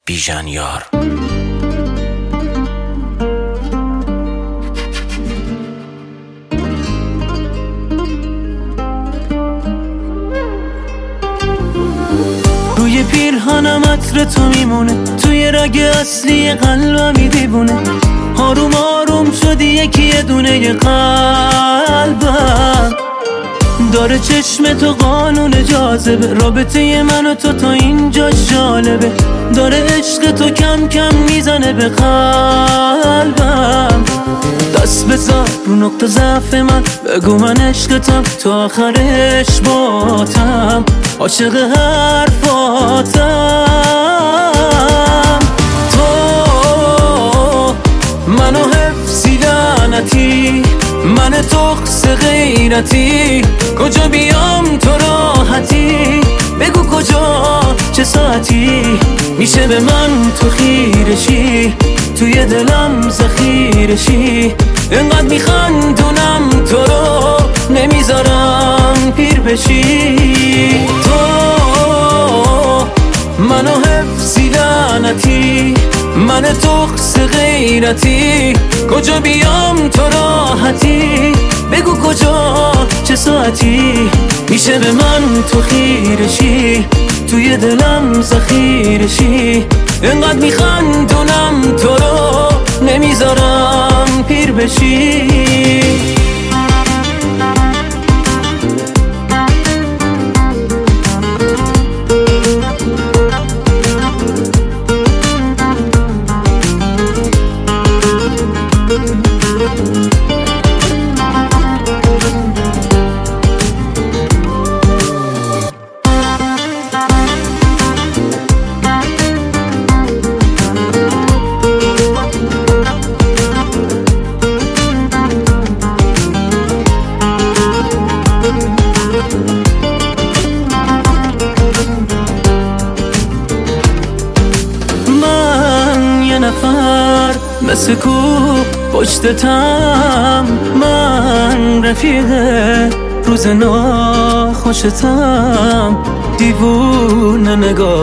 بیژن یار. روی پیرهنم عطر تو میمونه، توی رگ اصلی قلبم دیوونه. آروم آروم شدی یکی دونه قلبم، داره چشم تو قانون جاذبه. رابطه من و تو تا اینجا جالبه، داره عشق تو کم کم میزنه به قلبم. دست بذار رو نقطه ضعف من، بگو من عشقتم تا آخرش باتم، عاشق حرفاتم. تو منو حفظی لعنتی، من تخص غیرتی، کجا بیام تو راحتی؟ بگو کجا چه ساعتی میشه به من تو خیرشی، توی دلم ذخیرشی. انقدر میخندونم تو رو نمیذارم پیر بشی. تو منو حفظی لعنتی، من تخص غیرتی، کجا بیام تو راحتی؟ بگو کجا چه ساعتی میشه به من تو خیرشی، توی دلم ذخیرشی. انقدر میخندونم تو رو نمیذارم پیر بشی. نفر مثل کو پشتتم، من رفیق روز ناخوشتم، دیوونه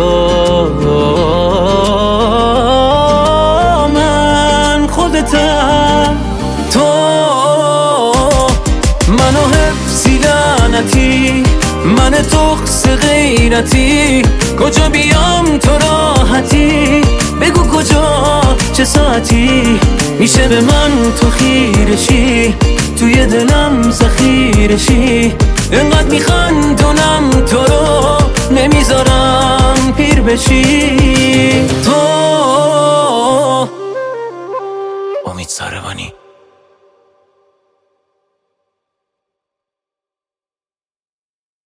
نگاه من خودتم. تو منو حفظی لعنتی، من تخص غیرتی، کجا بیام تو راحتی؟ بگو کجا چه ساعتی میشه به من تو خیرشی، توی دلم ذخیرشی. انقدر میخندونم تو رو نمیذارم پیر بشی. تو امید ساربانی.